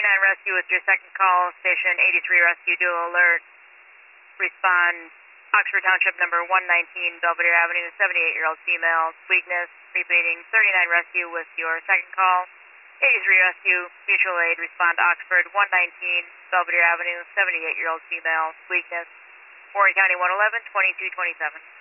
Rescue with your second call, station 83 Rescue, dual alert. Respond, Oxford Township number 119, Belvedere Avenue, 78-year-old female, weakness, repeating 39 Rescue with your second call. 83 Rescue, mutual aid, respond Oxford 119, Belvedere Avenue, 78-year-old female, weakness. Warren County 111, 2227.